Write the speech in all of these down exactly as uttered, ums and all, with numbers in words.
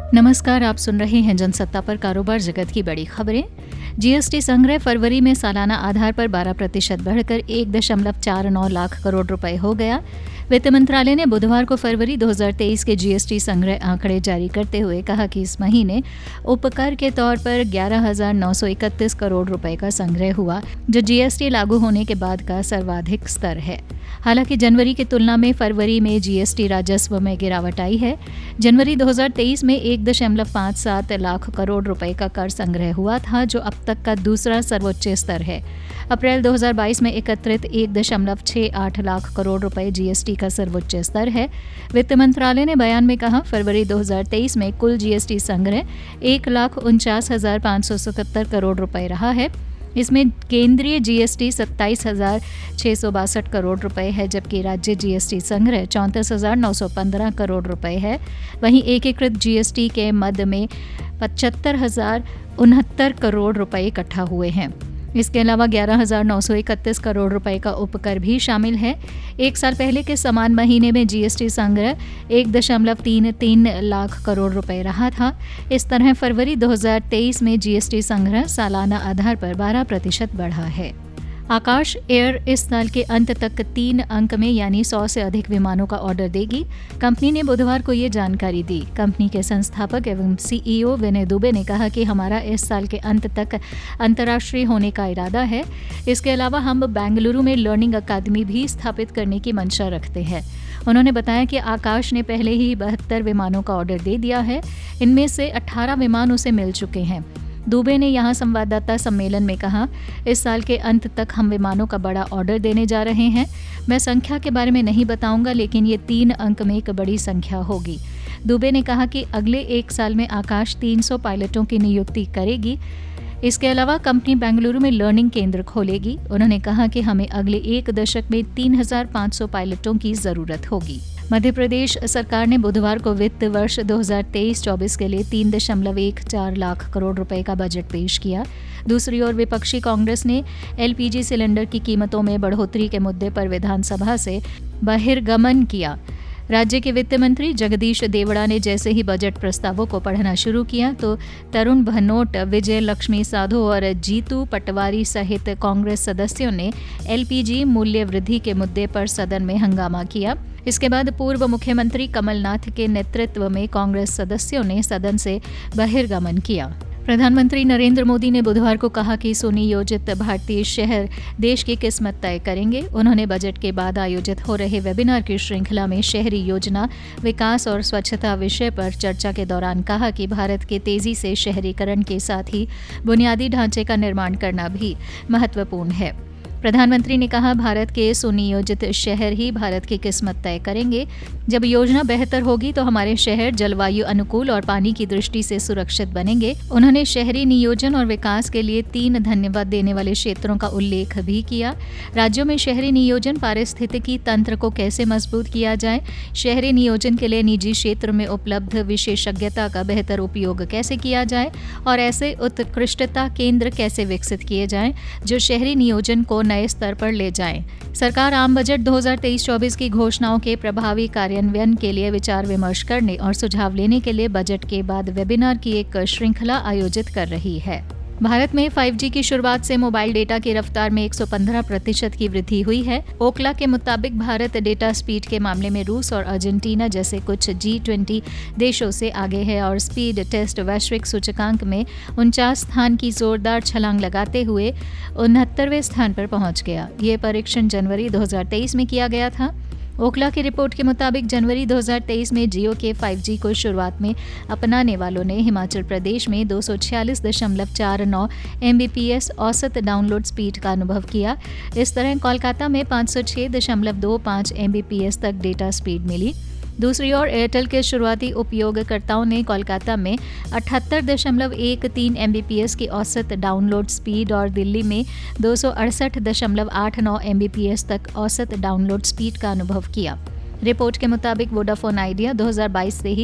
नमस्कार, आप सुन रहे हैं जनसत्ता पर कारोबार जगत की बड़ी खबरें। जीएसटी संग्रह फरवरी में सालाना आधार पर बारह प्रतिशत बढ़कर एक दशमलव चार नौ लाख करोड़ रुपए हो गया। वित्त मंत्रालय ने बुधवार को फरवरी दो हज़ार तेईस के जीएसटी संग्रह आंकड़े जारी करते हुए कहा कि इस महीने उपकर के तौर पर ग्यारह हज़ार नौ सौ इकतीस करोड़ रुपए का संग्रह हुआ, जो जीएसटी लागू होने के बाद का सर्वाधिक स्तर है। हालांकि जनवरी की तुलना में फरवरी में जीएसटी राजस्व में गिरावट आई है। जनवरी दो हज़ार तेईस में एक दशमलव पाँच सात लाख करोड़ रुपए का कर संग्रह हुआ था, जो अब तक का दूसरा सर्वोच्च स्तर है। अप्रैल दो हज़ार बाईस में एकत्रित एक दशमलव छह आठ लाख करोड़ रुपए जीएसटी का सर्वोच्च स्तर है। वित्त मंत्रालय ने बयान में कहा, फरवरी दो हज़ार तेईस में कुल जीएसटी संग्रह एक लाख उनचास हजार पाँच सौ सतहत्तर करोड़ रुपए रहा है। इसमें केंद्रीय जीएसटी सत्ताईस हजार छः सौ बासठ करोड़ रुपए है, जबकि राज्य जीएसटी संग्रह चौंतीस हजार नौ सौ पंद्रह करोड़ रुपए है। वहीं एकीकृत जीएसटी के मद में पचहत्तर हजार उनहत्तर करोड़ रुपए इकट्ठा हुए हैं। इसके अलावा ग्यारह हज़ार नौ सौ इकतीस करोड़ रुपए का उपकर भी शामिल है। एक साल पहले के समान महीने में जीएसटी संग्रह एक दशमलव तीन तीन लाख करोड़ रुपए रहा था। इस तरह फरवरी दो हज़ार तेईस में जीएसटी संग्रह सालाना आधार पर बारह प्रतिशत बढ़ा है। आकाश एयर इस साल के अंत तक तीन अंक में यानी सौ से अधिक विमानों का ऑर्डर देगी। कंपनी ने बुधवार को ये जानकारी दी। कंपनी के संस्थापक एवं सीईओ विनय दुबे ने कहा कि हमारा इस साल के अंत तक अंतर्राष्ट्रीय होने का इरादा है। इसके अलावा हम बेंगलुरु में लर्निंग अकादमी भी स्थापित करने की मंशा रखते हैं। उन्होंने बताया कि आकाश ने पहले ही बहत्तर विमानों का ऑर्डर दे दिया है। इनमें से अठारह विमान उसे मिल चुके हैं। दुबे ने यहां संवाददाता सम्मेलन में कहा, इस साल के अंत तक हम विमानों का बड़ा ऑर्डर देने जा रहे हैं। मैं संख्या के बारे में नहीं बताऊंगा, लेकिन ये तीन अंक में एक बड़ी संख्या होगी। दुबे ने कहा कि अगले एक साल में आकाश तीन सौ पायलटों की नियुक्ति करेगी। इसके अलावा कंपनी बेंगलुरु में लर्निंग केंद्र खोलेगी। उन्होंने कहा कि हमें अगले एक दशक में तीन हज़ार पाँच सौ पायलटों की जरूरत होगी। मध्य प्रदेश सरकार ने बुधवार को वित्त वर्ष दो हज़ार तेईस चौबीस के लिए तीन दशमलव एक चार लाख करोड़ रुपए का बजट पेश किया। दूसरी ओर विपक्षी कांग्रेस ने एलपीजी सिलेंडर की कीमतों में बढ़ोतरी के मुद्दे पर विधानसभा से बहिर्गमन किया। राज्य के वित्त मंत्री जगदीश देवड़ा ने जैसे ही बजट प्रस्तावों को पढ़ना शुरू किया तो तरुण भनोट, विजय लक्ष्मी साधो और जीतू पटवारी सहित कांग्रेस सदस्यों ने एलपीजी मूल्य वृद्धि के मुद्दे पर सदन में हंगामा किया। इसके बाद पूर्व मुख्यमंत्री कमलनाथ के नेतृत्व में कांग्रेस सदस्यों ने सदन से बहिर्गमन किया। प्रधानमंत्री नरेंद्र मोदी ने बुधवार को कहा कि सुनियोजित भारतीय शहर देश की किस्मत तय करेंगे। उन्होंने बजट के बाद आयोजित हो रहे वेबिनार की श्रृंखला में शहरी योजना, विकास और स्वच्छता विषय पर चर्चा के दौरान कहा कि भारत के तेजी से शहरीकरण के साथ ही बुनियादी ढांचे का निर्माण करना भी महत्वपूर्ण है। प्रधानमंत्री ने कहा, भारत के सुनियोजित शहर ही भारत की किस्मत तय करेंगे। जब योजना बेहतर होगी तो हमारे शहर जलवायु अनुकूल और पानी की दृष्टि से सुरक्षित बनेंगे। उन्होंने शहरी नियोजन और विकास के लिए तीन धन्यवाद देने वाले क्षेत्रों का उल्लेख भी किया। राज्यों में शहरी नियोजन पारिस्थितिकी तंत्र को कैसे मजबूत किया जाए, शहरी नियोजन के लिए निजी क्षेत्र में उपलब्ध विशेषज्ञता का बेहतर उपयोग कैसे किया जाए और ऐसे उत्कृष्टता केंद्र कैसे विकसित किए जाएं जो शहरी नियोजन को नए स्तर पर ले जाएं। सरकार आम बजट दो हज़ार तेईस चौबीस की घोषणाओं के प्रभावी कार्यान्वयन के लिए विचार विमर्श करने और सुझाव लेने के लिए बजट के बाद वेबिनार की एक श्रृंखला आयोजित कर रही है। भारत में फाइव जी की शुरुआत से मोबाइल डेटा की रफ्तार में एक सौ पंद्रह प्रतिशत की वृद्धि हुई है। ओकला के मुताबिक भारत डेटा स्पीड के मामले में रूस और अर्जेंटीना जैसे कुछ जी ट्वेंटी देशों से आगे है और स्पीड टेस्ट वैश्विक सूचकांक में उनचास स्थान की जोरदार छलांग लगाते हुए उनहत्तरवें स्थान पर पहुंच गया। ये परीक्षण जनवरी दो हज़ार तेईस में किया गया था। ओकला की रिपोर्ट के मुताबिक जनवरी दो हज़ार तेईस में जियो के फाइव जी को शुरुआत में अपनाने वालों ने हिमाचल प्रदेश में दो सौ छियालीस दशमलव चार नौ एमबीपीएस औसत डाउनलोड स्पीड का अनुभव किया। इस तरह कोलकाता में पाँच सौ छह दशमलव दो पाँच एमबीपीएस तक डेटा स्पीड मिली। दूसरी ओर एयरटेल के शुरुआती उपयोगकर्ताओं ने कोलकाता में अठहत्तर दशमलव एक तीन एमबीपीएस की औसत डाउनलोड स्पीड और दिल्ली में दो सौ अड़सठ दशमलव आठ नौ एमबीपीएस तक औसत डाउनलोड स्पीड का अनुभव किया। रिपोर्ट के मुताबिक वोडाफोन आइडिया दो हज़ार बाईस से ही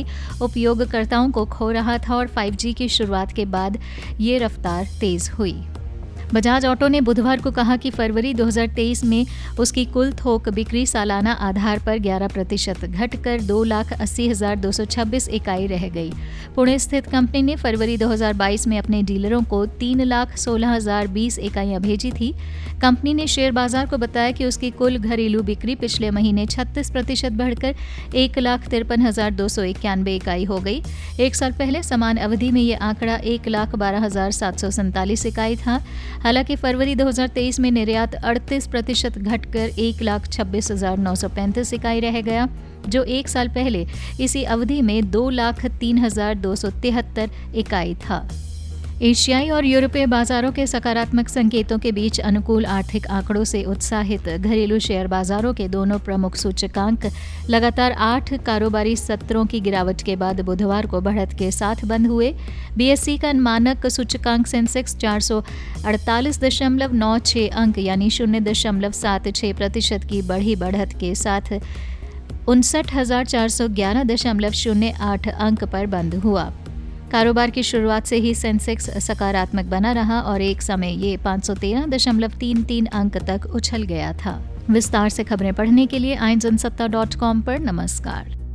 उपयोगकर्ताओं को खो रहा था और फाइव जी की शुरुआत के बाद ये रफ्तार तेज हुई। बजाज ऑटो ने बुधवार को कहा कि फरवरी दो हज़ार तेईस में उसकी कुल थोक बिक्री सालाना आधार पर ग्यारह प्रतिशत घटकर दो लाख अस्सी हजार दो सौ छब्बीस इकाई रह गई। पुणे स्थित कंपनी ने फरवरी दो हज़ार बाईस में अपने डीलरों को तीन लाख सोलह हजार बीस इकाइयां भेजी थी। कंपनी ने शेयर बाजार को बताया कि उसकी कुल घरेलू बिक्री पिछले महीने छत्तीस प्रतिशत बढ़कर एक लाख तिरपन हजार दो सौ इक्यानवे इकाई हो गई। एक साल पहले समान अवधि में ये आंकड़ा एक लाख बारह हजार सात सौ सैंतालीस इकाई था। हालांकि फरवरी दो हज़ार तेईस में निर्यात अड़तीस प्रतिशत घटकर एक लाख छब्बीस हजार नौ सौ पैंतीस इकाई रह गया, जो एक साल पहले इसी अवधि में दो लाख तीन हजार दो सौ तिहत्तर इकाई था। एशियाई और यूरोपीय बाजारों के सकारात्मक संकेतों के बीच अनुकूल आर्थिक आंकड़ों से उत्साहित घरेलू शेयर बाजारों के दोनों प्रमुख सूचकांक लगातार आठ कारोबारी सत्रों की गिरावट के बाद बुधवार को बढ़त के साथ बंद हुए। बीएसई का मानक सूचकांक सेंसेक्स चार सौ अड़तालीस दशमलव नौ छह अंक यानी शून्य दशमलव सात छह प्रतिशत की बढ़ी बढ़त के साथ उनसठ हजार चार सौ ग्यारह दशमलव शून्य आठ अंक पर बंद हुआ। कारोबार की शुरुआत से ही सेंसेक्स सकारात्मक बना रहा और एक समय ये पाँच सौ तेरह दशमलव तीन तीन अंक तक उछल गया था। विस्तार से खबरें पढ़ने के लिए आई जनसत्ता डॉट कॉम पर नमस्कार।